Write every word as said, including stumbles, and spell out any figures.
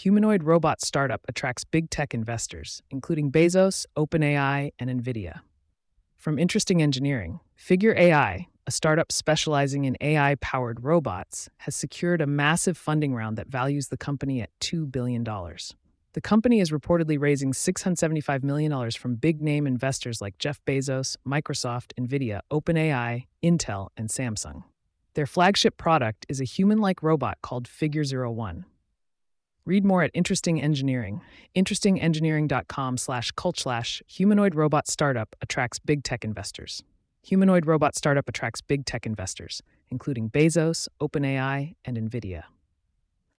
Humanoid robot startup attracts big tech investors, including Bezos, OpenAI, and NVIDIA. From Interesting Engineering, Figure A I, a startup specializing in A I powered robots, has secured a massive funding round that values the company at two billion dollars. The company is reportedly raising six hundred seventy-five million dollars from big name investors like Jeff Bezos, Microsoft, NVIDIA, OpenAI, Intel, and Samsung. Their flagship product is a human like robot called Figure Zero One. Read more at Interesting Engineering. interesting engineering dot com slash cult slash humanoid robot startup attracts big tech investors. Humanoid robot startup attracts big tech investors, including Bezos, OpenAI, and NVIDIA.